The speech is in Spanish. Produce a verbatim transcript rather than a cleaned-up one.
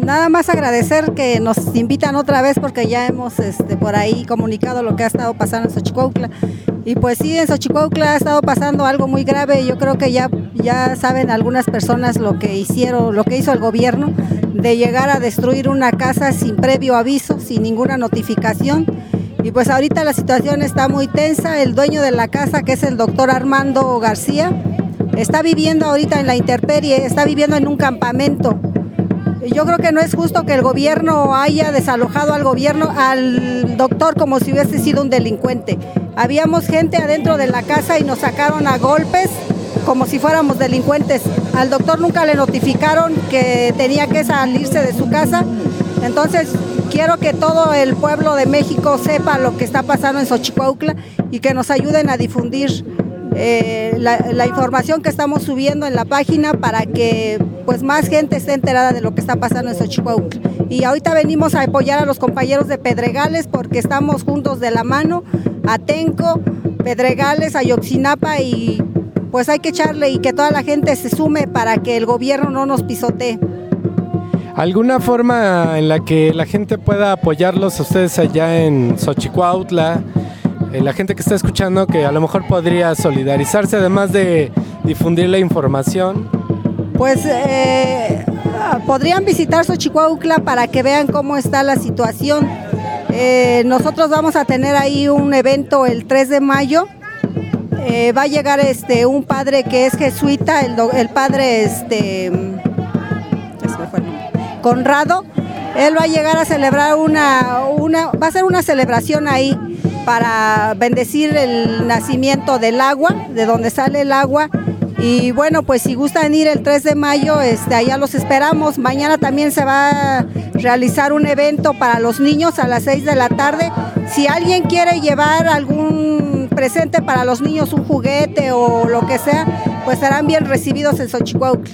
nada más agradecer que nos invitan otra vez porque ya hemos este, por ahí comunicado lo que ha estado pasando en Xochicuautla. Y pues sí, en Xochicuautla ha estado pasando algo muy grave. Yo creo que ya, ya saben algunas personas lo que hicieron, lo que hizo el gobierno, de llegar a destruir una casa sin previo aviso, sin ninguna notificación. Y pues ahorita la situación está muy tensa. El dueño de la casa, que es el doctor Armando García, está viviendo ahorita en la intemperie, está viviendo en un campamento. Yo creo que no es justo que el gobierno haya desalojado al gobierno, al doctor, como si hubiese sido un delincuente. Habíamos gente adentro de la casa y nos sacaron a golpes como si fuéramos delincuentes. Al doctor nunca le notificaron que tenía que salirse de su casa. Entonces quiero que todo el pueblo de México sepa lo que está pasando en Xochicuautla y que nos ayuden a difundir Eh, la, la información que estamos subiendo en la página para que pues más gente esté enterada de lo que está pasando en Xochicuautla. Y ahorita venimos a apoyar a los compañeros de Pedregales porque estamos juntos de la mano, Atenco, Pedregales, Ayotzinapa, y pues hay que echarle y que toda la gente se sume para que el gobierno no nos pisotee. ¿Alguna forma en la que la gente pueda apoyarlos a ustedes allá en Xochicuautla? La gente que está escuchando que a lo mejor podría solidarizarse, además de difundir la información. Pues eh, podrían visitar Xochicuautla para que vean cómo está la situación. Eh, nosotros vamos a tener ahí un evento el tres de mayo. Eh, va a llegar este un padre que es jesuita, el, el padre este, Conrado. Él va a llegar a celebrar una, una, va a ser una celebración ahí para bendecir el nacimiento del agua, de donde sale el agua. Y bueno, pues si gustan ir el tres de mayo, este, allá los esperamos. Mañana también se va a realizar un evento para los niños a las seis de la tarde. Si alguien quiere llevar algún presente para los niños, un juguete o lo que sea, pues serán bien recibidos en Xochicuautla.